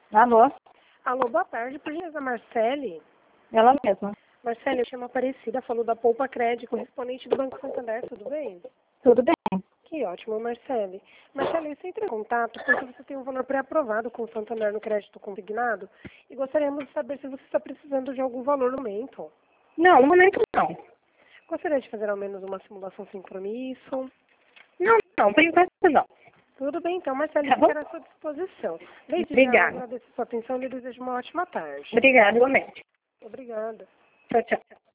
Alô? Alô, boa tarde, por gentileza, Marcele. Ela mesma. Marcele, eu chamo Aparecida, falou da Poupa Crédito, correspondente do Banco Santander, tudo bem? Tudo bem. Que ótimo, Marcele. Marcele, eu entrei em contato porque você tem um valor pré-aprovado com o Santander no crédito consignado e gostaríamos de saber se você está precisando de algum valor no momento. Não, no momento não. Gostaria de fazer ao menos uma simulação sem compromisso? Não, por enquanto não. Tudo bem, então, Marcele, Tá bom? ficará à sua disposição. Desde já, eu Obrigada. agradeço a sua atenção e lhe desejo uma ótima tarde. Obrigada, igualmente. Obrigada. Tchau, tchau.